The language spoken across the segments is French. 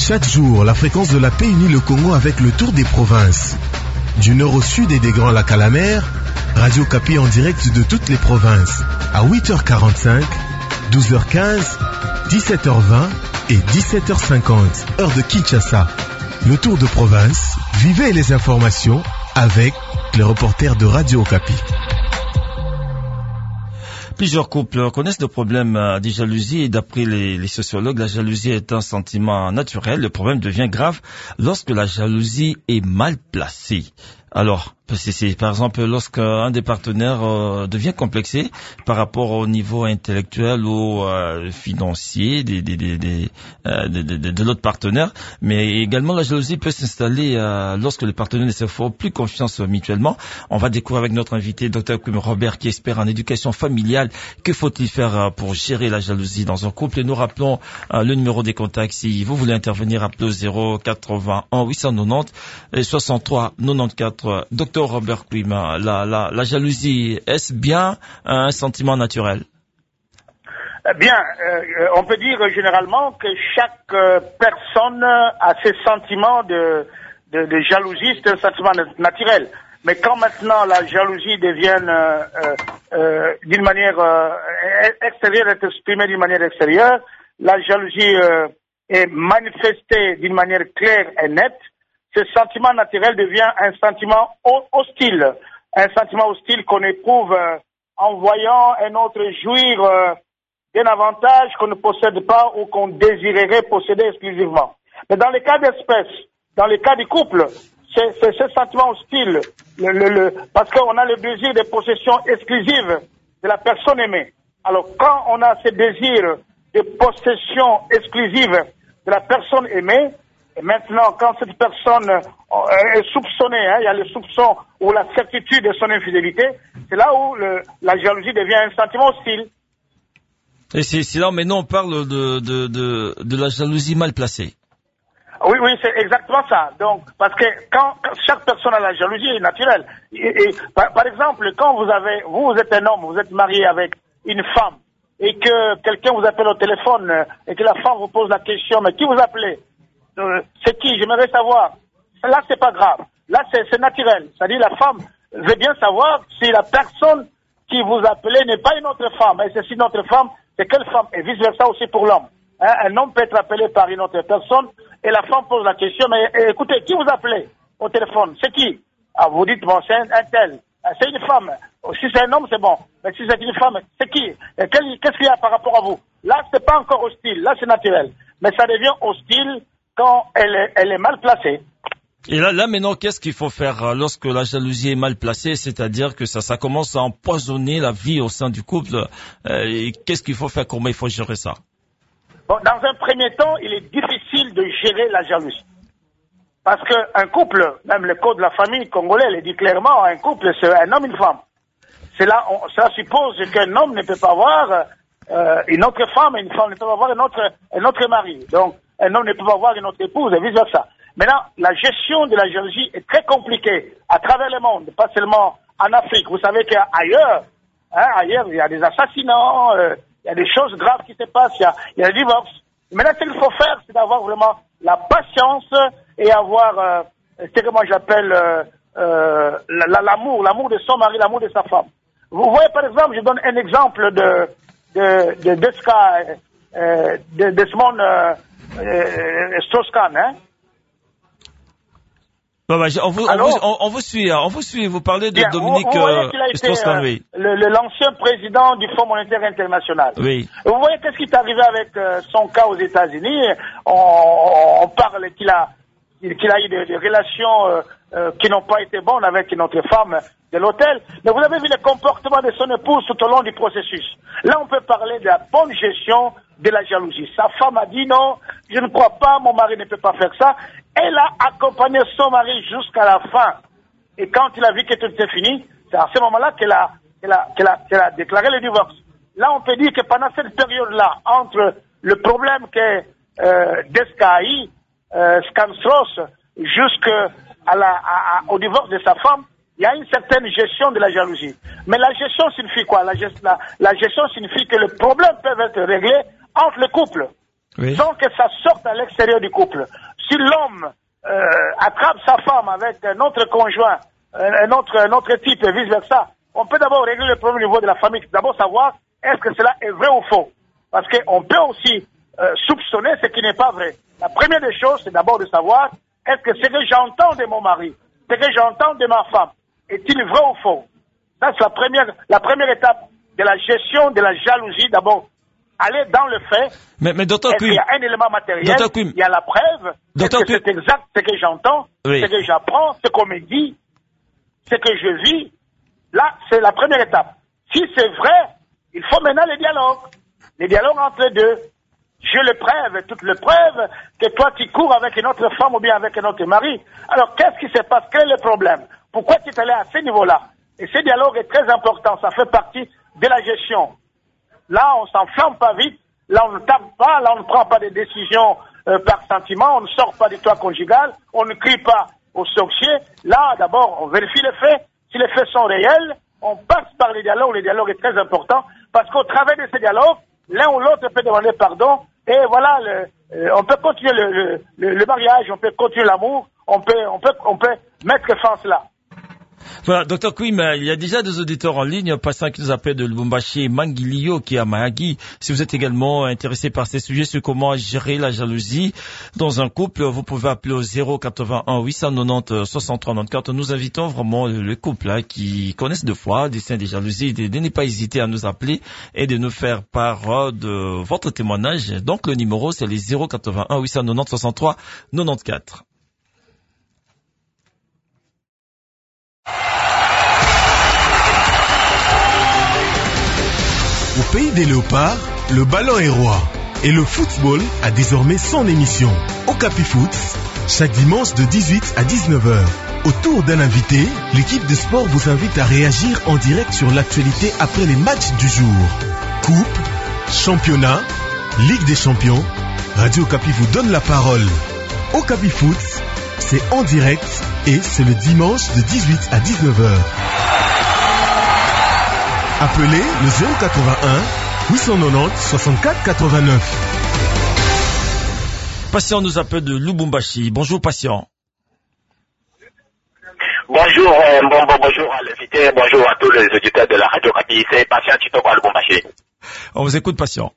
Chaque jour, la fréquence de la paix unit le Congo avec le tour des provinces. Du nord au sud et des Grands Lacs à la mer, Radio Okapi en direct de toutes les provinces. À 8h45, 12h15, 17h20 et 17h50, heure de Kinshasa. Le tour de province, vivez les informations avec les reporters de Radio Okapi. Plusieurs couples connaissent le problème de jalousie et d'après les sociologues, la jalousie est un sentiment naturel. Le problème devient grave lorsque la jalousie est mal placée. Alors, c'est par exemple lorsqu'un des partenaires devient complexé par rapport au niveau intellectuel ou financier de l'autre partenaire, mais également la jalousie peut s'installer lorsque les partenaires ne se font plus confiance mutuellement. On va découvrir avec notre invité, Dr Robert, qui est expert en éducation familiale. Que faut-il faire pour gérer la jalousie dans un couple? Et nous rappelons le numéro des contacts. Si vous voulez intervenir, appelez au 081 890 63 94. Dr Robert Kwima, la jalousie, est-ce bien un sentiment naturel? Bien, on peut dire généralement que chaque personne a ses sentiments de jalousie, c'est un sentiment naturel. Mais quand maintenant la jalousie devient d'une manière extérieure, est exprimée d'une manière extérieure, la jalousie est manifestée d'une manière claire et nette, ce sentiment naturel devient un sentiment hostile. Un sentiment hostile qu'on éprouve en voyant un autre jouir d'un avantage qu'on ne possède pas ou qu'on désirerait posséder exclusivement. Mais dans les cas d'espèce, dans les cas du couple, c'est ce sentiment hostile, parce qu'on a le désir de possession exclusive de la personne aimée. Alors quand on a ce désir de possession exclusive de la personne aimée, et maintenant, quand cette personne est soupçonnée, il y a le soupçon ou la certitude de son infidélité, c'est là où la jalousie devient un sentiment hostile. Et c'est là, maintenant, on parle de la jalousie mal placée. Oui, c'est exactement ça. Donc, parce que quand chaque personne a la jalousie est naturelle. Par exemple, quand vous êtes un homme, vous êtes marié avec une femme, et que quelqu'un vous appelle au téléphone, et que la femme vous pose la question, mais qui vous appelez? C'est qui? J'aimerais savoir. Là, c'est pas grave. Là, c'est naturel. C'est-à-dire, la femme veut bien savoir si la personne qui vous appelez n'est pas une autre femme. Et c'est une autre femme, c'est quelle femme? Et vice-versa aussi pour l'homme. Un homme peut être appelé par une autre personne et la femme pose la question, mais écoutez, qui vous appelez au téléphone? C'est qui? Ah, vous dites, bon, c'est un tel. C'est une femme. Si c'est un homme, c'est bon. Mais si c'est une femme, c'est qui? Qu'est-ce qu'il y a par rapport à vous? Là, c'est pas encore hostile. Là, c'est naturel. Mais ça devient hostile quand elle est mal placée. Et là maintenant, qu'est-ce qu'il faut faire lorsque la jalousie est mal placée, c'est-à-dire que ça commence à empoisonner la vie au sein du couple, et qu'est-ce qu'il faut faire, comment il faut gérer ça? Bon, dans un premier temps, il est difficile de gérer la jalousie. Parce qu'un couple, même le code de la famille congolais le dit clairement, un couple, c'est un homme et une femme. Cela suppose qu'un homme ne peut pas avoir une autre femme et une femme ne peut pas avoir un autre mari. Donc, un homme ne peut pas avoir une autre épouse et vice-versa. Maintenant, la gestion de la jalousie est très compliquée à travers le monde, pas seulement en Afrique. Vous savez qu'ailleurs, ailleurs, il y a des assassinats, il y a des choses graves qui se passent, il y a des divorces. Maintenant, ce qu'il faut faire, c'est d'avoir vraiment la patience et avoir ce que moi j'appelle l'amour de son mari, l'amour de sa femme. Vous voyez, par exemple, je donne un exemple de ce cas, de Desmond Strauss-Kahn, hein. On vous suit, vous parlez de bien, Dominique Strauss-Kahn, oui. L'ancien président du Fonds monétaire international. Oui. Vous voyez qu'est-ce qui est arrivé avec son cas aux États-Unis. On parle qu'il a eu des relations qui n'ont pas été bonnes avec une autre femme de l'hôtel. Mais vous avez vu le comportement de son épouse tout au long du processus. Là, on peut parler de la bonne gestion de la jalousie. Sa femme a dit non, je ne crois pas, mon mari ne peut pas faire ça. Elle a accompagné son mari jusqu'à la fin. Et quand il a vu que tout était fini, c'est à ce moment-là qu'elle a déclaré le divorce. Là, on peut dire que pendant cette période-là, entre le problème qu'est Deskai, Skamstros, jusqu'au divorce de sa femme, il y a une certaine gestion de la jalousie. Mais la gestion signifie quoi? La gestion signifie que les problèmes peuvent être réglés entre le couple. oui, sans que ça sorte à l'extérieur du couple. Si l'homme attrape sa femme avec un autre conjoint, un autre type et vice-versa, on peut d'abord régler le problème au niveau de la famille. D'abord savoir est-ce que cela est vrai ou faux. Parce qu'on peut aussi soupçonner ce qui n'est pas vrai. La première des choses, c'est d'abord de savoir est-ce que ce que j'entends de mon mari, ce que j'entends de ma femme, est-il vrai ou faux? Ça, c'est la première étape de la gestion de la jalousie. D'abord, aller dans le fait. Mais Dr. Est-ce qu'il y a un élément matériel, il y a la preuve, est-ce que c'est exact ce que j'entends, oui, ce que j'apprends, ce qu'on me dit, ce que je vis. Là, c'est la première étape. Si c'est vrai, il faut maintenant le dialogue. Le dialogue entre les deux. Je le preuve, toute le preuve que toi tu cours avec une autre femme ou bien avec un autre mari. Alors qu'est-ce qui se passe? Quel est le problème? Pourquoi tu es allé à ce niveau-là? Et ce dialogue est très important, ça fait partie de la gestion. Là, on s'enflamme pas vite, là on ne tape pas, là on ne prend pas de décisions par sentiment, on ne sort pas du toit conjugal, on ne crie pas au sorcier. Là, d'abord, on vérifie les faits. Si les faits sont réels, on passe par le dialogue est très important, parce qu'au travers de ce dialogue, l'un ou l'autre peut demander pardon, et voilà, on peut continuer le mariage, on peut continuer l'amour, on peut mettre fin à cela. Voilà, Dr. Quim, il y a déjà des auditeurs en ligne, passant qui nous appellent de Lubumbashi, Mangilio, qui est à Mahagi. Si vous êtes également intéressé par ces sujets sur comment gérer la jalousie dans un couple, vous pouvez appeler au 081 890 63 94. Nous invitons vraiment le couple qui connaissent deux fois des signes de jalousie, de ne pas hésiter à nous appeler et de nous faire part de votre témoignage. Donc le numéro, c'est les 081 890 63 94. Au pays des léopards, le ballon est roi. Et le football a désormais son émission. Okapi Foot, chaque dimanche de 18 à 19h. Autour d'un invité, l'équipe de sport vous invite à réagir en direct sur l'actualité après les matchs du jour. Coupe, championnat, Ligue des champions. Radio Okapi vous donne la parole. Okapi Foot, c'est en direct et c'est le dimanche de 18 à 19h. Appelez le 081 890 64 89. Patient nous appelle de Lubumbashi. Bonjour, patient. Bonjour, bonjour à l'invité, bonjour à tous les auditeurs de la radio Okapi. C'est Patient Chitoko à Lubumbashi. On vous écoute, patient.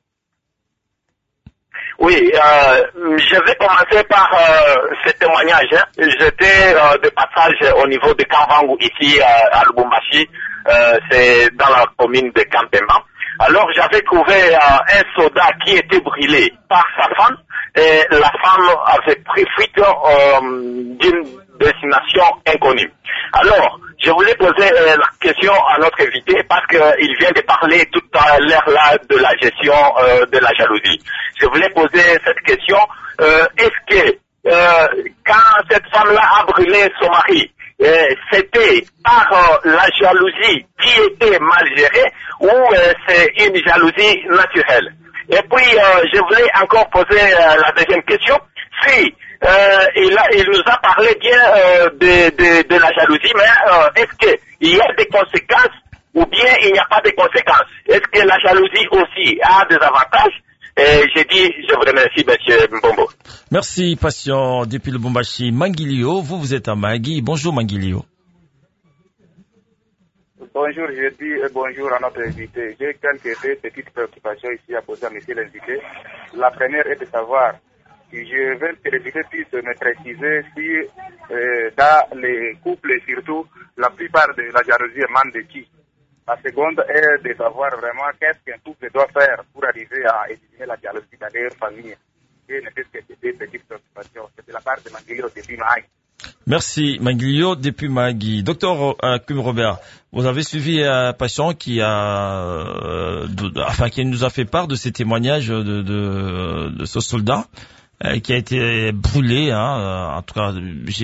Oui, je vais commencer par ce témoignage. J'étais de passage au niveau de Kambangu ici à Lubumbashi. C'est dans la commune de Kampemba. Alors j'avais trouvé un soldat qui était brûlé par sa femme et la femme avait pris fuite d'une destination inconnue. Alors je voulais poser la question à notre invité parce qu'il vient de parler tout à l'heure là de la gestion de la jalousie. Je voulais poser cette question, est-ce que quand cette femme-là a brûlé son mari, c'était par la jalousie qui était mal gérée ou c'est une jalousie naturelle? Et puis je voulais encore poser la deuxième question. Si il nous a parlé bien de la jalousie, mais est-ce qu'il y a des conséquences ou bien il n'y a pas de conséquences? Est-ce que la jalousie aussi a des avantages? Et j'ai dit, je vous remercie, monsieur Mbombo. Merci, patient, depuis le Lubumbashi. Mangilio, vous êtes à Mahagi. Bonjour, Mangilio. Bonjour, je dis bonjour à notre invité. J'ai quelques petites préoccupations ici à poser à monsieur l'invité. La première est de savoir si je veux que l'invité puisse me préciser si dans les couples et surtout, la plupart de la jalousie émane de qui? La seconde est de savoir vraiment qu'est-ce qu'un couple doit faire pour arriver à éliminer la jalousie dans leur famille. Et ne fait que des petites préoccupations. C'est de la part de Mangilio depuis Mahagi. Merci Mangilio depuis Mahagi. Docteur Quim Robert, vous avez suivi un patient qui nous a fait part de ces témoignages de ce soldat qui a été brûlée. En tout cas,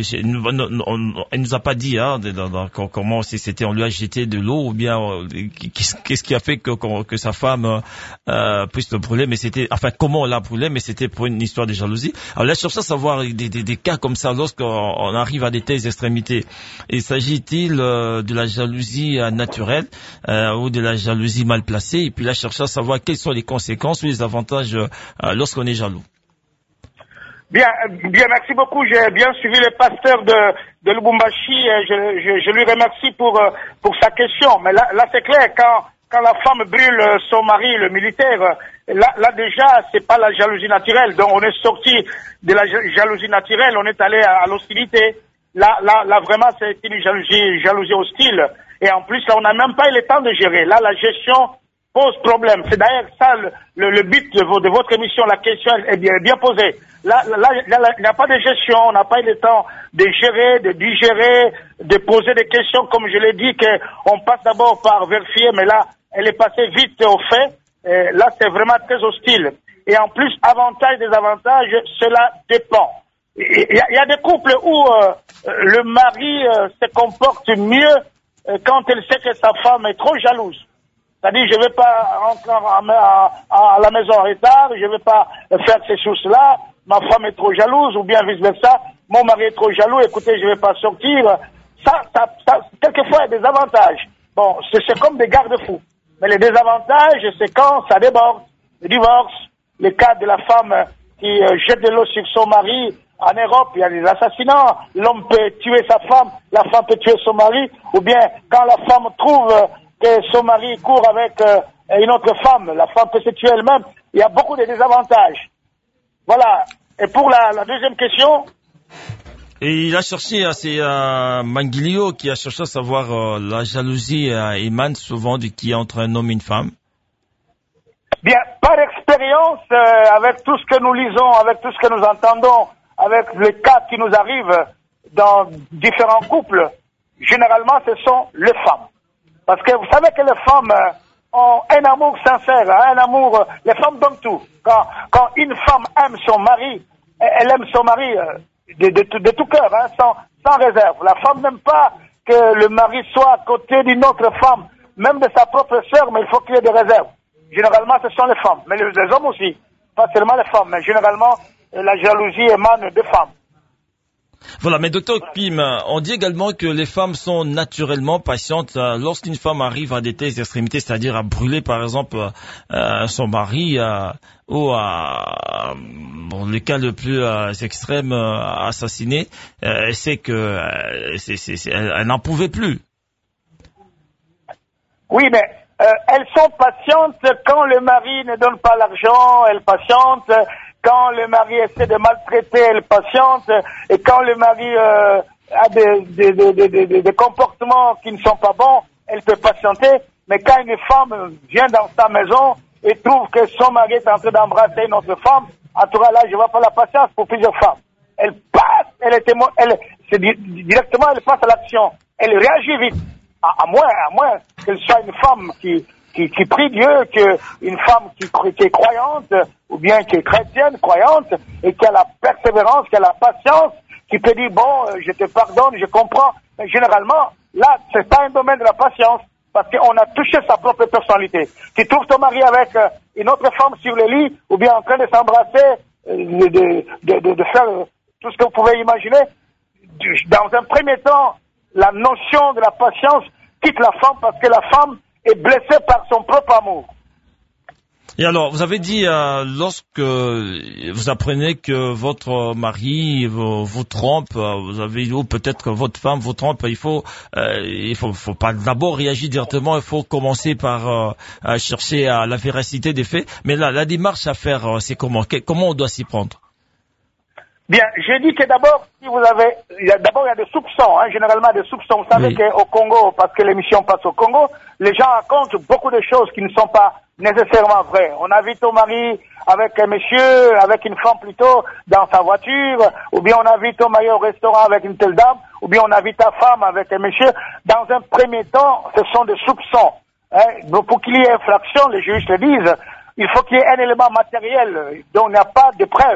elle nous a pas dit comment c'était. On lui a jeté de l'eau ou bien qu'est-ce qui a fait que sa femme puisse le brûler. Mais c'était, enfin, comment on l'a brûlé, mais c'était pour une histoire de jalousie. Alors là, je cherche à savoir des cas comme ça lorsqu'on arrive à des telles extrémités. Et s'agit-il de la jalousie naturelle ou de la jalousie mal placée? Et puis là, je cherche à savoir quelles sont les conséquences ou les avantages lorsqu'on est jaloux. Bien, merci beaucoup. J'ai bien suivi le pasteur de Lubumbashi. Je lui remercie pour sa question. Mais là c'est clair, quand la femme brûle son mari, le militaire, là déjà, c'est pas la jalousie naturelle. Donc on est sorti de la jalousie naturelle, on est allé à l'hostilité. Là vraiment, c'est une jalousie hostile. Et en plus, là, on n'a même pas eu le temps de gérer. Là, la gestion pose problème. C'est d'ailleurs ça le but de votre émission. La question est bien posée. Là, il n'y a pas de gestion. On n'a pas eu le temps de gérer, de digérer, de poser des questions. Comme je l'ai dit, qu'on passe d'abord par vérifier, mais là, elle est passée vite au fait. Là, c'est vraiment très hostile. Et en plus, avantages, désavantages, cela dépend. Il y a des couples où le mari se comporte mieux quand il sait que sa femme est trop jalouse. C'est-à-dire, je vais pas rentrer à la maison en retard, je vais pas faire ces choses-là, ma femme est trop jalouse, ou bien vice-versa, mon mari est trop jaloux, écoutez, je vais pas sortir. Ça, quelquefois, il y a des avantages. Bon, c'est comme des garde-fous. Mais les désavantages, c'est quand ça déborde. Le divorce, le cas de la femme qui jette de l'eau sur son mari. En Europe, il y a des assassinats. L'homme peut tuer sa femme, la femme peut tuer son mari. Ou bien, quand la femme trouve que son mari court avec une autre femme, la femme peut se tuer elle-même. Il y a beaucoup de désavantages. Voilà. Et pour la deuxième question. Et il a cherché, c'est Manguilio qui a cherché à savoir la jalousie émane souvent de qui entre un homme et une femme. Bien, par expérience, avec tout ce que nous lisons, avec tout ce que nous entendons, avec les cas qui nous arrivent dans différents couples, généralement ce sont les femmes. Parce que vous savez que les femmes ont un amour sincère, un amour, les femmes donnent tout. Quand une femme aime son mari, elle aime son mari de tout cœur, sans réserve. La femme n'aime pas que le mari soit à côté d'une autre femme, même de sa propre sœur, mais il faut qu'il y ait des réserves. Généralement, ce sont les femmes, mais les hommes aussi. Pas seulement les femmes, mais généralement, la jalousie émane des femmes. Voilà, mais docteur Kim, on dit également que les femmes sont naturellement patientes lorsqu'une femme arrive à des telles extrémités, c'est-à-dire à brûler par exemple son mari ou le cas le plus extrême, assassiné, c'est que elle n'en pouvait plus. Oui, mais elles sont patientes quand le mari ne donne pas l'argent, elles patientent. Quand le mari essaie de maltraiter, elle patiente. Et quand le mari a des comportements qui ne sont pas bons, elle peut patienter. Mais quand une femme vient dans sa maison et trouve que son mari est en train d'embrasser une autre femme, en tout cas là, je vois pas la patience pour plusieurs femmes. Elle passe, directement, elle passe à l'action. Elle réagit vite. À moins qu'elle soit une femme qui prie Dieu, une femme qui est croyante, ou bien qui est chrétienne, croyante, et qui a la persévérance, qui a la patience, qui peut dire, bon, je te pardonne, je comprends. Mais généralement, là, c'est pas un domaine de la patience, parce qu'on a touché sa propre personnalité. Tu trouves ton mari avec une autre femme sur le lit, ou bien en train de s'embrasser, de faire tout ce que vous pouvez imaginer. Dans un premier temps, la notion de la patience quitte la femme, parce que la femme est blessée par son propre amour. Et alors, vous avez dit, lorsque vous apprenez que votre mari vous trompe, ou peut-être que votre femme vous trompe, il faut pas d'abord réagir directement, il faut commencer par chercher la véracité des faits. Mais là, la démarche à faire, c'est comment on doit s'y prendre? Bien, j'ai dit que d'abord, il y a des soupçons, généralement des soupçons. Vous savez qu'au Congo, parce que l'émission passe au Congo, les gens racontent beaucoup de choses qui ne sont pas nécessairement vraies. On a vu ton mari avec un monsieur, avec une femme plutôt, dans sa voiture, ou bien on a vu ton mari au restaurant avec une telle dame, ou bien on a vu ta femme avec un monsieur. Dans un premier temps, ce sont des soupçons. Pour qu'il y ait infraction, les juges le disent, il faut qu'il y ait un élément matériel dont il n'y a pas de preuve.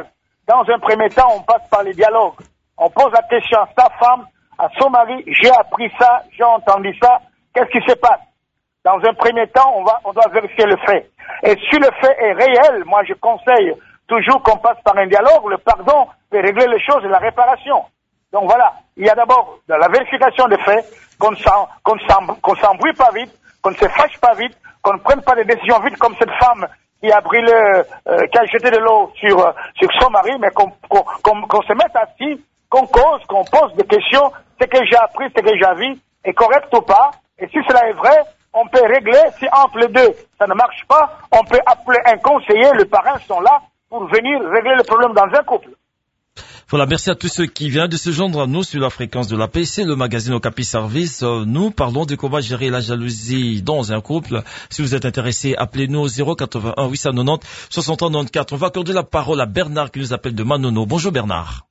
dans un premier temps, on passe par les dialogues. On pose la question à sa femme, à son mari, j'ai appris ça, j'ai entendu ça, qu'est-ce qui se passe? Dans un premier temps, on doit vérifier le fait. Et si le fait est réel, moi je conseille toujours qu'on passe par un dialogue, le pardon peut régler les choses et la réparation. Donc voilà, il y a d'abord de la vérification des faits, qu'on s'embrouille pas vite, qu'on ne se fâche pas vite, qu'on ne prenne pas des décisions vite comme cette femme qui a brûlé, qui a jeté de l'eau sur son mari, mais qu'on se mette assis, qu'on cause, qu'on pose des questions, ce que j'ai appris, ce que j'ai vu, est correct ou pas, et si cela est vrai, on peut régler, si entre les deux ça ne marche pas, on peut appeler un conseiller, les parents sont là pour venir régler le problème dans un couple. Voilà, merci à tous ceux qui viennent de se joindre à nous sur la fréquence de la paix. C'est le magazine Okapi Service. Nous parlons de comment gérer la jalousie dans un couple. Si vous êtes intéressé, appelez-nous au 081 890 63 94. On va accorder la parole à Bernard qui nous appelle de Manono. Bonjour Bernard.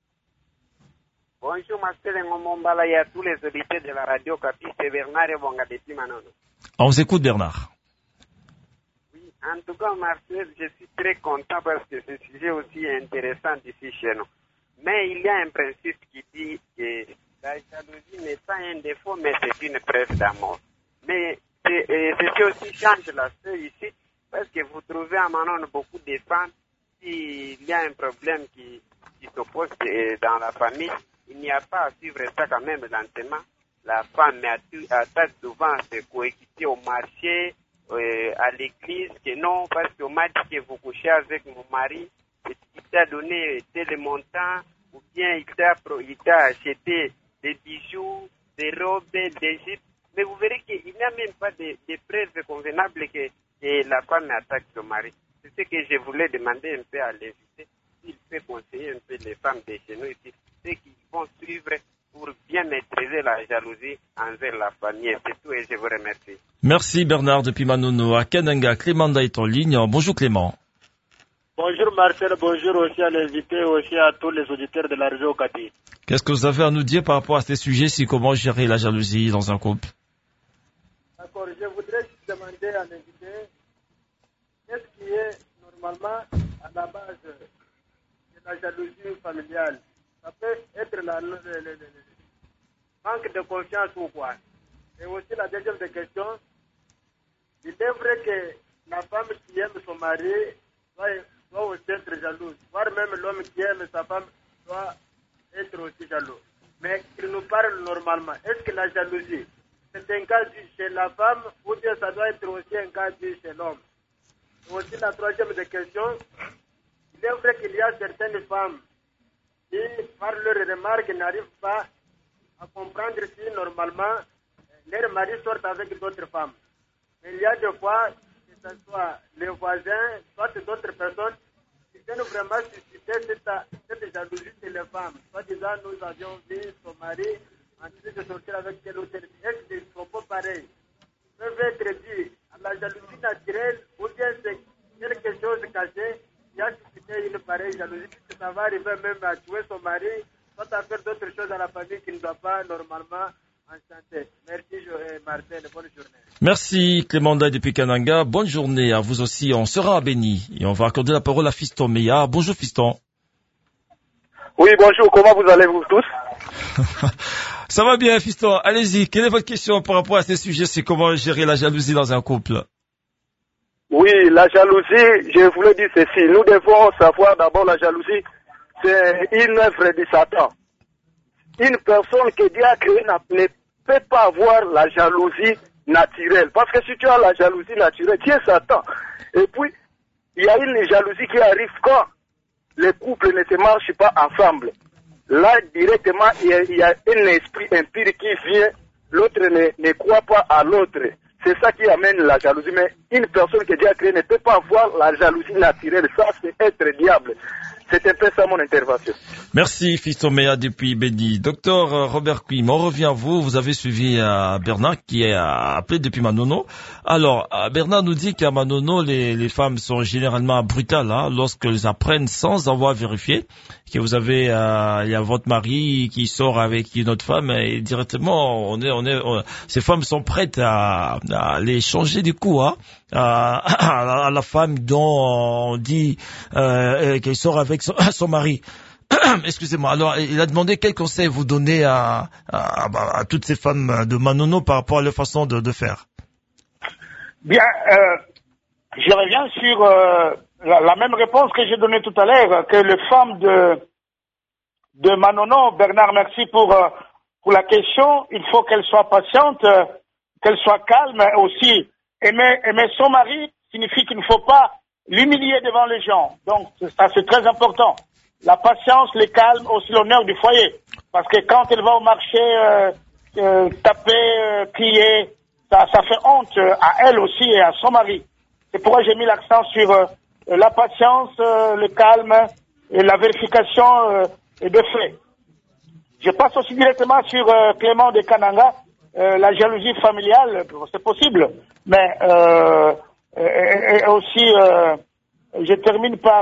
Bonjour Marcel Ngomombala et à tous les auditeurs de la radio Okapi. C'est Bernard et Bongadeti Manono. On vous écoute Bernard. Oui, en tout cas Marcel, je suis très content parce que ce sujet aussi est intéressant ici chez nous. Mais il y a un principe qui dit que la jalousie n'est pas un défaut, mais c'est une preuve d'amour. Mais ceci aussi change la chose ici, parce que vous trouvez à Manon beaucoup de femmes, s'il y a un problème qui s'oppose dans la famille, il n'y a pas à suivre ça quand même lentement. La femme attaque souvent ses coéquipiers au marché, à l'église, que non, parce qu'on m'a dit que vous couchez avec mon mari, il t'a donné tel montant, ou bien il t'a acheté des bijoux, des robes d'Égypte. Mais vous verrez qu'il n'y a même pas de preuves convenables que la femme attaque son mari. C'est ce que je voulais demander un peu à l'invité, s'il peut conseiller un peu les femmes de chez nous ici, ceux qui vont suivre pour bien maîtriser la jalousie envers la famille. C'est tout et je vous remercie. Merci Bernard depuis Manono. À Kananga, Clément est en ligne. Bonjour Clément. Bonjour Marcel, bonjour aussi à l'invité, aussi à tous les auditeurs de la région Okapi. Qu'est-ce que vous avez à nous dire par rapport à ces sujets, si comment gérer la jalousie dans un couple? D'accord, je voudrais demander à l'invité, qu'est-ce qui est normalement à la base de la jalousie familiale? Ça peut être le manque de confiance ou quoi? Et aussi la deuxième question, il est vrai que la femme qui aime son mari doit aussi être jalouse, voire même l'homme qui aime sa femme doit être aussi jaloux. Mais il nous parle normalement. Est-ce que la jalousie, c'est un cas dû chez la femme ou bien ça doit être aussi un cas dû chez l'homme? Et aussi la troisième question, il est vrai qu'il y a certaines femmes qui, par leurs remarques, n'arrivent pas à comprendre si normalement leurs maris sortent avec d'autres femmes. Mais il y a des fois, que ce soit les voisins, soit d'autres personnes, qui viennent vraiment susciter cette jalousie chez les femmes. Soit disant, nous avions vu son mari en train de sortir avec tel ou tel. Est-ce que des propos pareils peuvent être dits à la jalousie naturelle ou bien c'est quelque chose caché qui a suscité une pareille jalousie, puisque ça va arriver même à tuer son mari, soit à faire d'autres choses à la famille qui ne doit pas normalement enchanter. Merci Martin, bonne journée. Merci Clément depuis Kananga, bonne journée à vous aussi. On sera à Béni et on va accorder la parole à Fiston Meya. Bonjour Fiston. Oui, bonjour, comment vous allez-vous tous? Ça va bien Fiston, allez-y, quelle est votre question par rapport à ces sujets, c'est comment gérer la jalousie dans un couple? Oui, la jalousie, je voulais dire ceci, nous devons savoir d'abord la jalousie, c'est une œuvre de Satan. Une personne que Dieu a créée ne peut pas avoir la jalousie naturelle. Parce que si tu as la jalousie naturelle, tu es Satan. Et puis, il y a une jalousie qui arrive quand les couples ne se marchent pas ensemble. Là, directement, il y a un esprit impur qui vient, l'autre ne croit pas à l'autre. C'est ça qui amène la jalousie. Mais une personne que Dieu a créée ne peut pas avoir la jalousie naturelle. Ça, c'est être diable. C'est un peu ça mon intervention. Merci Fiston Meya depuis Béni. Docteur Robert Quim, on revient à vous. Vous avez suivi Bernard qui est appelé depuis Manono. Alors, Bernard nous dit qu'à Manono, les femmes sont généralement brutales lorsqu'elles apprennent sans avoir vérifié que vous avez, il y a votre mari qui sort avec une autre femme et directement, ces femmes sont prêtes à les changer du coup, à la femme dont on dit qu'elle sort avec avec son mari. Excusez-moi. Alors, il a demandé quel conseil vous donnez à toutes ces femmes de Manono par rapport à leur façon de faire. Bien, je reviens sur la même réponse que j'ai donnée tout à l'heure, que les femmes de Manono. Bernard, merci pour la question. Il faut qu'elle soit patiente, qu'elle soit calme aussi. Aimer son mari signifie qu'il ne faut pas l'humilier devant les gens. Donc, ça, c'est très important. La patience, le calme, aussi l'honneur du foyer. Parce que quand elle va au marché, taper, crier, ça fait honte à elle aussi et à son mari. C'est pourquoi j'ai mis l'accent sur la patience, le calme et la vérification de faits. Je passe aussi directement sur Clément de Kananga. La jalousie familiale, c'est possible. Mais et aussi, je termine par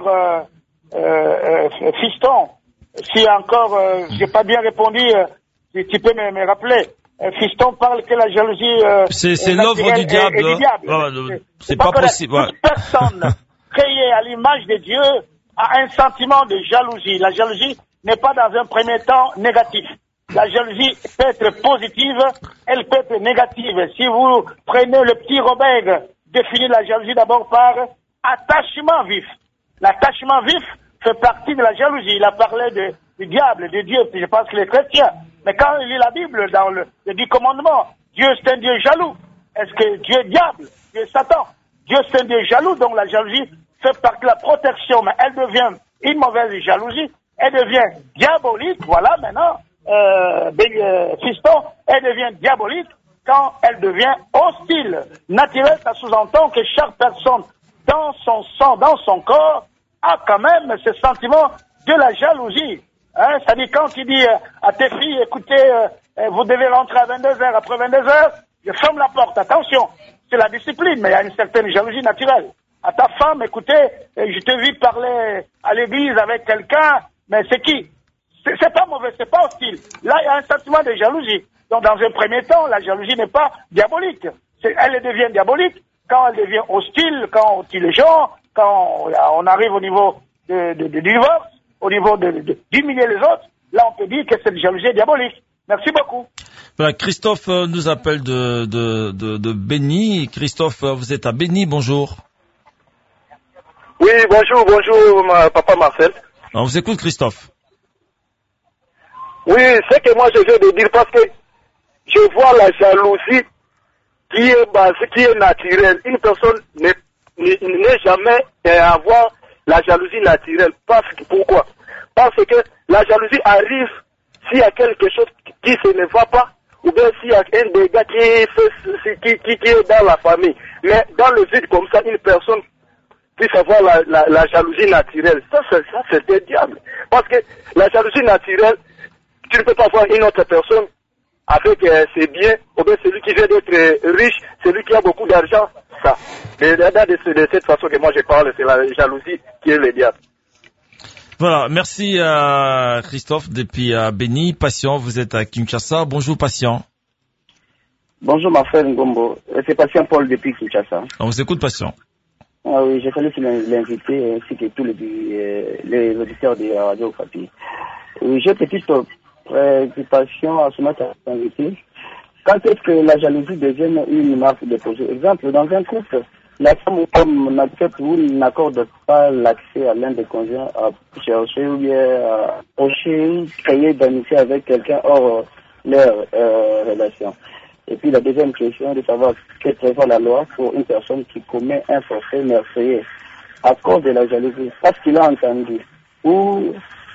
Fiston. Si encore j'ai pas bien répondu, si tu peux me rappeler. Fiston parle que la jalousie c'est l'œuvre du diable. C'est pas possible. Ouais. Toute personne créée à l'image de Dieu a un sentiment de jalousie. La jalousie n'est pas dans un premier temps négatif. La jalousie peut être positive, elle peut être négative. Si vous prenez le petit Robert, définit la jalousie d'abord par attachement vif. L'attachement vif fait partie de la jalousie. Il a parlé du diable, de Dieu, je pense que les chrétiens. Mais quand il lit la Bible dans le 10 commandements, Dieu c'est un Dieu jaloux. Est-ce que Dieu est diable? Dieu est Satan? Dieu c'est un Dieu jaloux, donc la jalousie fait partie de la protection, mais elle devient une mauvaise jalousie, elle devient diabolique, voilà maintenant, Fiston, elle devient diabolique quand elle devient hostile. Naturel, ça sous-entend que chaque personne dans son sang, dans son corps, a quand même ce sentiment de la jalousie. Hein, c'est-à-dire quand tu dis à tes filles, écoutez, vous devez rentrer à 22h, après 22h, je ferme la porte, attention, c'est la discipline, mais il y a une certaine jalousie naturelle. À ta femme, écoutez, je te vis parler à l'église avec quelqu'un, mais c'est qui? C'est pas mauvais, c'est pas hostile. Là, il y a un sentiment de jalousie. Donc, dans un premier temps, la jalousie n'est pas diabolique. Elle devient diabolique quand elle devient hostile, quand on tue les gens, quand on arrive au niveau du divorce, au niveau d'humilier les autres. Là, on peut dire que cette jalousie est diabolique. Merci beaucoup. Voilà, Christophe nous appelle de Béni. Christophe, vous êtes à Béni, bonjour. Oui, bonjour, papa Marcel. On vous écoute, Christophe. Oui, c'est que moi je viens de dire parce que je vois la jalousie qui est basée, qui est naturelle. Une personne n'est jamais avoir la jalousie naturelle. Pourquoi? Parce que la jalousie arrive s'il y a quelque chose qui ne va pas, ou bien s'il y a un dégât qui est dans la famille. Mais dans le vide comme ça, une personne puisse avoir la jalousie naturelle. Ça c'est le diable. Parce que la jalousie naturelle, tu ne peux pas voir une autre personne avec ses biens, ou bien celui qui vient d'être riche, celui qui a beaucoup d'argent, ça. Mais de cette façon que moi je parle, c'est la jalousie qui est le diable. Voilà, merci Christophe depuis Béni. Patient, vous êtes à Kinshasa. Bonjour Patient. Bonjour ma frère Ngombo, c'est Patient Paul depuis Kinshasa. On vous écoute Patient. Ah oui, je salue l'invité ainsi que tous les auditeurs de Radio Okapi. Oui, j'ai une petite préoccupation à ce matin invité. Quand est-ce que la jalousie devient une marque de projet? Exemple, dans un couple, la femme ou l'homme n'accepte ou n'accorde pas l'accès à l'un des conjoints à chercher ou bien à procher, créer d'amitié avec quelqu'un hors leur relation. Et puis la deuxième question de savoir que prévoit la loi pour une personne qui commet un forfait meurtrier à cause de la jalousie, parce qu'il a entendu ou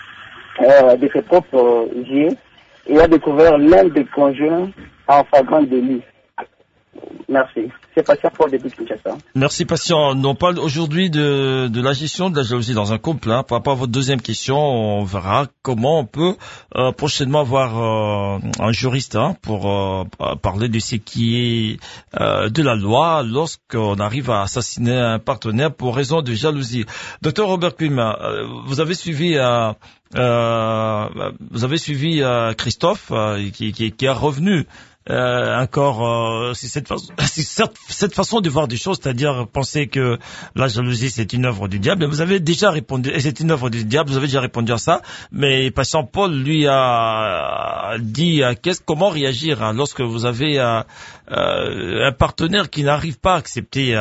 de ses propres yeux, il a découvert l'un des conjoints en flagrant délit. Merci. C'est Patient Paul depuis Kinshasa. Merci Patient. On parle aujourd'hui de la gestion de la jalousie dans un couple. Par rapport à votre deuxième question, on verra comment on peut prochainement avoir un juriste pour parler de ce qui est de la loi lorsqu'on arrive à assassiner un partenaire pour raison de jalousie. Docteur Robert Klima, vous avez suivi Christophe qui est revenu encore c'est cette façon de voir des choses, c'est-à-dire penser que la jalousie c'est une œuvre du diable. Vous avez déjà répondu, et c'est une œuvre du diable. Vous avez déjà répondu à ça, mais patient Paul lui a dit comment réagir lorsque vous avez un partenaire qui n'arrive pas à accepter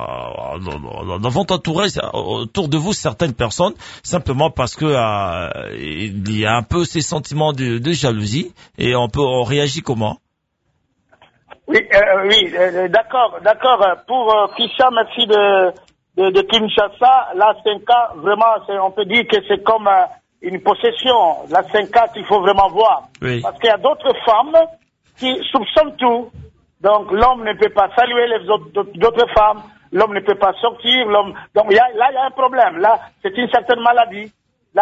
dans votre entourage, autour de vous, certaines personnes, simplement parce que il y a un peu ces sentiments de jalousie, et on réagit comment? Oui, d'accord. Pour Kisha, merci de Kinshasa. La 5K, vraiment, on peut dire que c'est comme une possession. La 5K qu'il faut vraiment voir. Oui. Parce qu'il y a d'autres femmes qui soupçonnent tout. Donc l'homme ne peut pas saluer les d'autres femmes. L'homme ne peut pas sortir. Donc il y a un problème. Là, c'est une certaine maladie.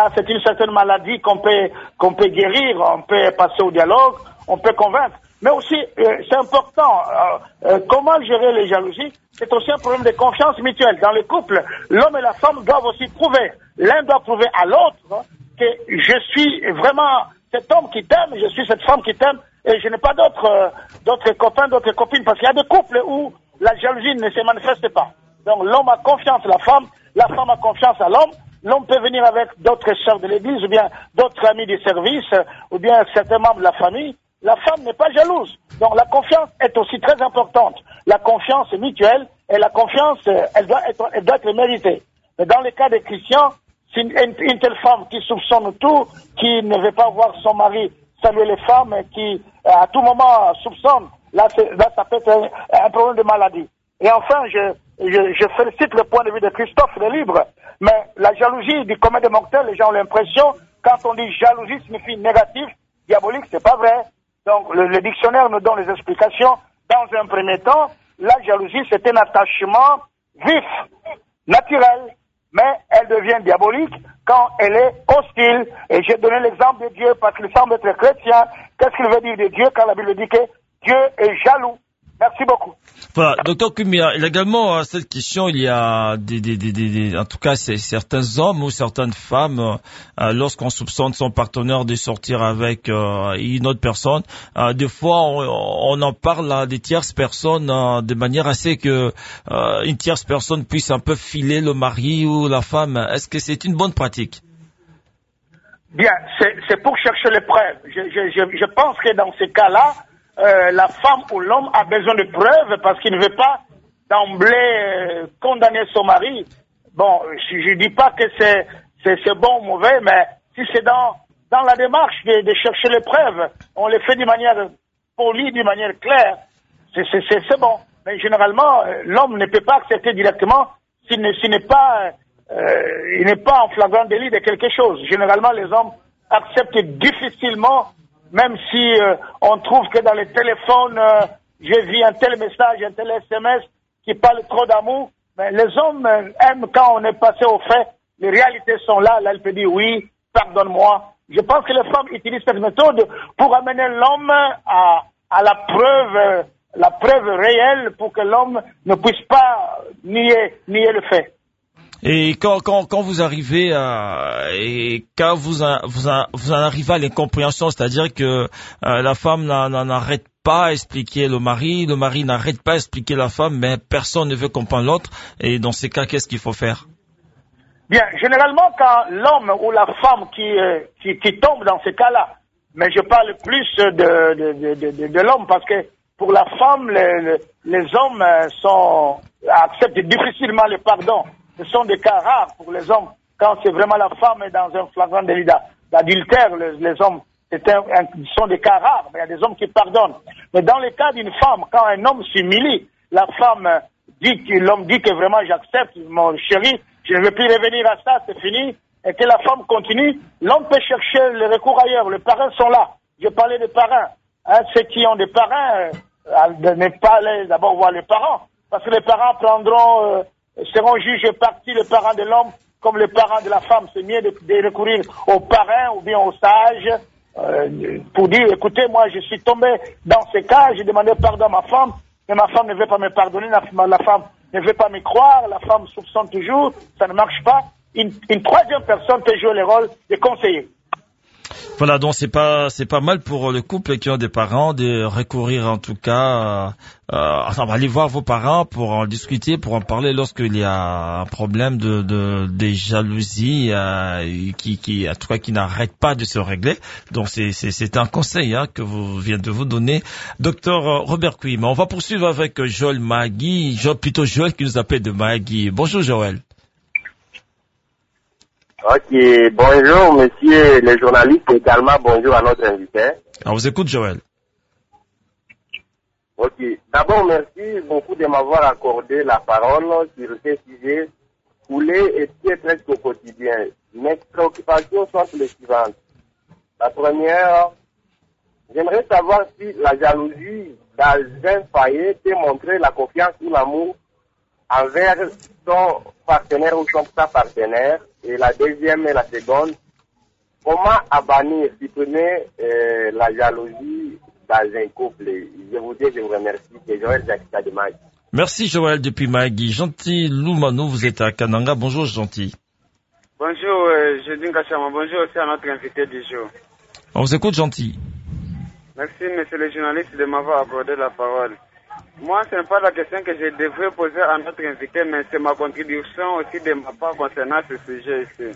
Qu'on peut guérir. On peut passer au dialogue. On peut convaincre. Mais aussi, c'est important, comment gérer les jalousies, c'est aussi un problème de confiance mutuelle. Dans le couple, l'homme et la femme doivent aussi prouver, l'un doit prouver à l'autre que je suis vraiment cet homme qui t'aime, je suis cette femme qui t'aime, et je n'ai pas d'autres copains, d'autres copines, parce qu'il y a des couples où la jalousie ne se manifeste pas. Donc l'homme a confiance à la femme a confiance à l'homme. L'homme peut venir avec d'autres sœurs de l'église, ou bien d'autres amis du service, ou bien certains membres de la famille. La femme n'est pas jalouse. Donc la confiance est aussi très importante. La confiance est mutuelle, et la confiance, elle doit être méritée. Mais dans le cas des chrétiens, si une telle femme qui soupçonne tout, qui ne veut pas voir son mari saluer les femmes, qui à tout moment soupçonne, là ça peut être un problème de maladie. Et enfin, je félicite le point de vue de Christophe, le libre. Mais la jalousie du commun des mortels, les gens ont l'impression, quand on dit jalousie signifie négatif, diabolique, c'est pas vrai. Donc, le dictionnaire nous donne les explications. Dans un premier temps, la jalousie, c'est un attachement vif, naturel, mais elle devient diabolique quand elle est hostile. Et j'ai donné l'exemple de Dieu parce qu'il semble être chrétien. Qu'est-ce qu'il veut dire de Dieu quand la Bible dit que Dieu est jaloux? Merci beaucoup. Voilà, docteur Kumia, il y a également cette question, il y a en tout cas, c'est certains hommes ou certaines femmes, lorsqu'on soupçonne son partenaire de sortir avec une autre personne, des fois on en parle à des tierces personnes de manière assez que une tierce personne puisse un peu filer le mari ou la femme. Est-ce que c'est une bonne pratique? Bien, c'est pour chercher les preuves. Je pense que dans ces cas-là, la femme ou l'homme a besoin de preuves parce qu'il ne veut pas d'emblée condamner son mari. Bon, je dis pas que c'est bon ou mauvais, mais si c'est dans la démarche de chercher les preuves, on les fait d'une manière polie, d'une manière claire, c'est bon. Mais généralement, l'homme ne peut pas accepter directement s'il n'est pas en flagrant délit de quelque chose. Généralement, les hommes acceptent difficilement. Même si on trouve que dans les téléphones, j'ai vu un tel message, un tel SMS qui parle trop d'amour, mais les hommes aiment quand on est passé au fait, les réalités sont là, elle peut dire oui, pardonne-moi. Je pense que les femmes utilisent cette méthode pour amener l'homme à la preuve réelle pour que l'homme ne puisse pas nier le fait. Et quand vous arrivez et quand vous en arrivez à l'incompréhension, c'est-à-dire que la femme n'arrête pas à expliquer le mari n'arrête pas à expliquer la femme, mais personne ne veut comprendre l'autre, et dans ces cas, qu'est-ce qu'il faut faire? Bien, généralement, quand l'homme ou la femme qui tombe dans ces cas-là, mais je parle plus de l'homme, parce que pour la femme, les hommes acceptent difficilement le pardon. Ce sont des cas rares pour les hommes. Quand c'est vraiment la femme est dans un flagrant délit d'adultère, les hommes, sont des cas rares, mais il y a des hommes qui pardonnent. Mais dans le cas d'une femme, quand un homme s'humilie, la femme l'homme dit que vraiment j'accepte, mon chéri, je ne veux plus revenir à ça, c'est fini, et que la femme continue, l'homme peut chercher le recours ailleurs. Les parents sont là. Je parlais des parents. Ceux qui ont des parents, ne pas aller d'abord voir les parents, parce que les parents seront jugés partis, les parents de l'homme comme les parents de la femme. C'est mieux de recourir aux parrains ou bien aux sages pour dire, écoutez, moi je suis tombé dans ce cas, j'ai demandé pardon à ma femme, mais ma femme ne veut pas me pardonner, la femme ne veut pas me croire, la femme soupçonne toujours, ça ne marche pas. Une troisième personne peut jouer le rôle de conseiller. Voilà, donc c'est pas mal pour le couple qui ont des parents de recourir en tout cas, aller voir vos parents pour en discuter, pour en parler lorsqu'il y a un problème des jalousies qui en tout cas qui n'arrêtent pas de se régler. Donc c'est un conseil que vient de vous donner docteur Robert Kouima. On va poursuivre avec Joël Magui, Joël qui nous appelle de Magui. Bonjour Joël. Ok, bonjour monsieur le journaliste, également bonjour à notre invité. On vous écoute Joël. Ok, d'abord merci beaucoup de m'avoir accordé la parole sur ce sujet coulé et qui est presque au quotidien. Mes préoccupations sont les suivantes. La première, j'aimerais savoir si la jalousie dans un foyer peut montrer la confiance ou l'amour envers son partenaire ou son partenaire. Et la deuxième et la seconde, comment supprimer la jalousie dans un couple. Je vous remercie. C'est Joël Jacques de Magui. Merci Joël depuis Magui. Gentil Loumanou, vous êtes à Kananga. Bonjour Gentil. Bonjour Jedin Kachama. Bonjour aussi à notre invité du jour. On vous écoute Gentil. Merci monsieur le journaliste de m'avoir accordé la parole. Moi, ce n'est pas la question que je devrais poser à notre invité, mais c'est ma contribution aussi de ma part concernant ce sujet ici.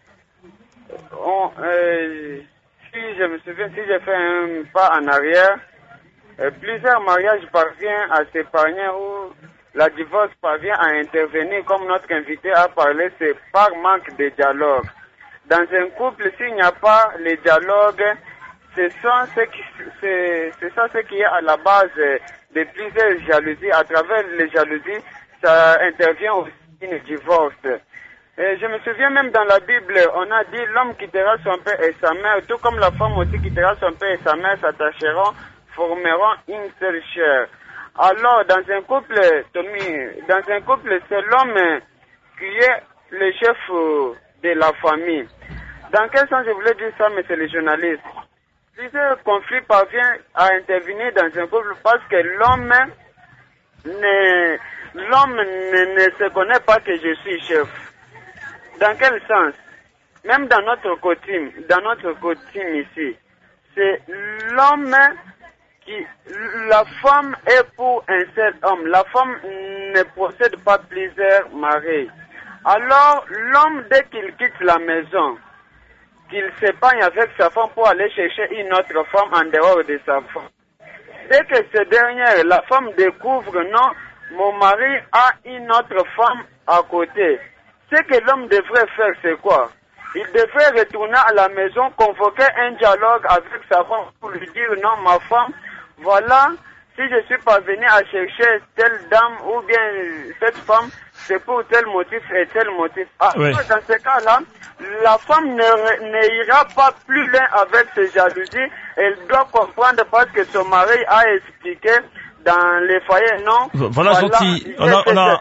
Si je me souviens, si j'ai fait un pas en arrière, plusieurs mariages parviennent à s'épargner ou la divorce parvient à intervenir, comme notre invité a parlé, c'est par manque de dialogue. Dans un couple, s'il n'y a pas le dialogue, c'est ça ce qui est à la base de plusieurs jalousies. À travers les jalousies, ça intervient aussi une divorce. Et je me souviens même dans la Bible, on a dit l'homme quittera son père et sa mère, tout comme la femme aussi quittera son père et sa mère, s'attacheront, formeront une seule chair. Alors, dans un couple, c'est l'homme qui est le chef de la famille. Dans quel sens je voulais dire ça, monsieur le journaliste? Plusieurs conflits parviennent à intervenir dans un couple parce que l'homme ne se connaît pas que je suis chef. Dans quel sens? Même dans notre coutume ici, c'est l'homme la femme est pour un seul homme. La femme ne possède pas plusieurs maris. Alors, l'homme, dès qu'il quitte la maison, qu'il s'épargne avec sa femme pour aller chercher une autre femme en dehors de sa femme. Dès que cette dernière, la femme découvre, non, mon mari a une autre femme à côté. Ce que l'homme devrait faire, c'est quoi? Il devrait retourner à la maison, convoquer un dialogue avec sa femme pour lui dire, non, ma femme, voilà, si je suis pas venu à chercher telle dame ou bien cette femme, c'est pour tel motif et tel motif. Oui. Dans ce cas-là, la femme n'ira pas plus loin avec ses jalousies. Elle doit comprendre parce que son mari a expliqué dans les foyers, non. Voilà, gentil. À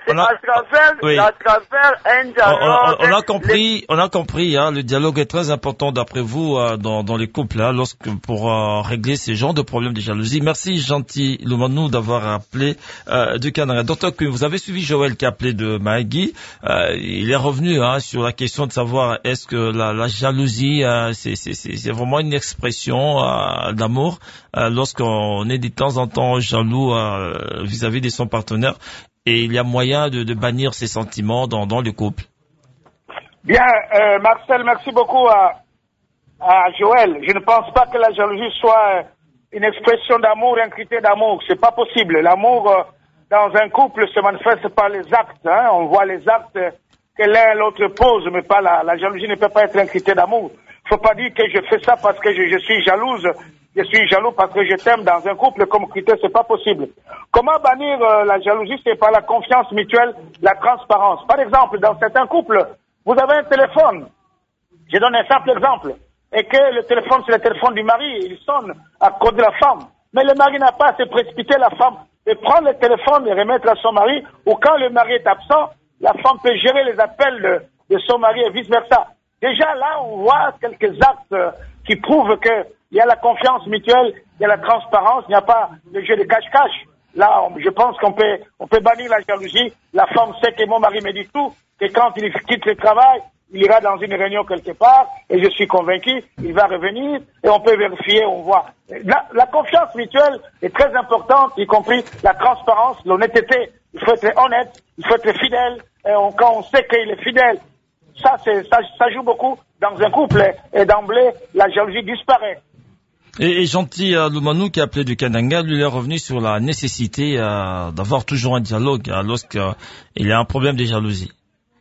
travers un dialogue. On a compris, hein, le dialogue est très important d'après vous, dans les couples, hein, pour régler ces genres de problèmes de jalousie. Merci, gentil Loumanou, d'avoir appelé, du Canada. Docteur Kuhn, vous avez suivi Joël qui a appelé de Magui. Il est revenu, hein, sur la question de savoir est-ce que la jalousie, c'est vraiment une expression, d'amour, lorsqu'on est de temps en temps jaloux, vis-à-vis de son partenaire, et il y a moyen de bannir ces sentiments dans le couple. Bien, Marcel, merci beaucoup à Joël. Je ne pense pas que la jalousie soit une expression d'amour, un critère d'amour. C'est pas possible. L'amour dans un couple se manifeste par les actes. Hein. On voit les actes que l'un et l'autre posent, mais pas la jalousie ne peut pas être un critère d'amour. Faut pas dire que je fais ça parce que je suis jalouse. Je suis jaloux parce que je t'aime dans un couple comme critère, c'est pas possible. Comment bannir la jalousie? C'est par la confiance mutuelle, la transparence. Par exemple, dans certains couples, vous avez un téléphone. Je donne un simple exemple. Et que le téléphone, c'est le téléphone du mari. Il sonne à cause de la femme. Mais le mari n'a pas à se précipiter, la femme, et prendre le téléphone et remettre à son mari. Ou quand le mari est absent, la femme peut gérer les appels de son mari et vice versa. Déjà là, on voit quelques actes qui prouvent que il y a la confiance mutuelle, il y a la transparence, il n'y a pas le jeu de cache-cache. Là, je pense qu'on peut bannir la jalousie. La femme sait que mon mari me dit tout, que quand il quitte le travail, il ira dans une réunion quelque part, et je suis convaincu, il va revenir, et on peut vérifier, on voit. La confiance mutuelle est très importante, y compris la transparence, l'honnêteté. Il faut être honnête, il faut être fidèle, et quand on sait qu'il est fidèle, ça joue beaucoup dans un couple, et d'emblée, la jalousie disparaît. Et Gentil Lumanou, qui a appelé du Kananga, lui est revenu sur la nécessité d'avoir toujours un dialogue lorsqu'il y a un problème de jalousie.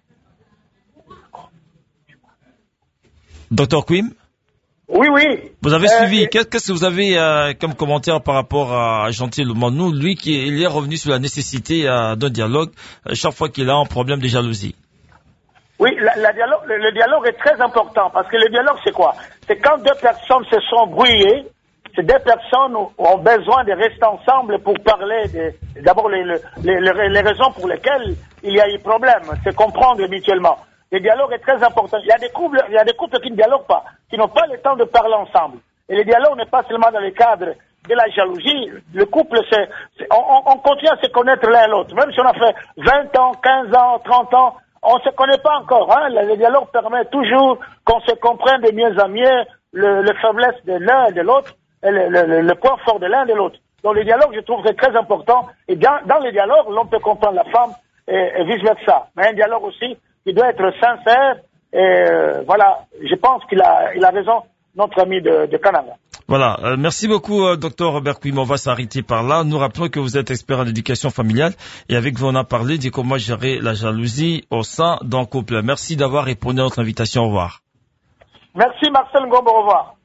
Dr Quim? Oui, oui. Vous avez suivi. Qu'est-ce que vous avez comme commentaire par rapport à Gentil Lumanou, lui il est revenu sur la nécessité d'un dialogue chaque fois qu'il a un problème de jalousie? Oui, le dialogue est très important parce que le dialogue, c'est quoi? C'est quand deux personnes se sont brouillées, ces deux personnes ont besoin de rester ensemble pour parler d'abord les raisons pour lesquelles il y a eu problème, c'est comprendre mutuellement. Le dialogue est très important. Il y a des couples qui ne dialoguent pas, qui n'ont pas le temps de parler ensemble. Et le dialogue n'est pas seulement dans le cadre de la jalousie. Le couple, on continue à se connaître l'un et l'autre. Même si on a fait 20 ans, 15 ans, 30 ans, on ne se connaît pas encore. Hein. Le dialogue permet toujours qu'on se comprenne de mieux en mieux les faiblesses de l'un et de l'autre, et le point fort de l'un et de l'autre. Donc le dialogue, je trouve, c'est très important. Et dans le dialogue, l'on peut comprendre la femme et vice-versa. Mais un dialogue aussi qui doit être sincère. Et voilà, je pense qu'il a raison, notre ami de Canada. Voilà, merci beaucoup Dr Robert Quim. On va s'arrêter par là. Nous rappelons que vous êtes expert en éducation familiale et avec vous on a parlé de comment gérer la jalousie au sein d'un couple. Merci d'avoir répondu à notre invitation. Au revoir. Merci Marcel Ngombo, au revoir.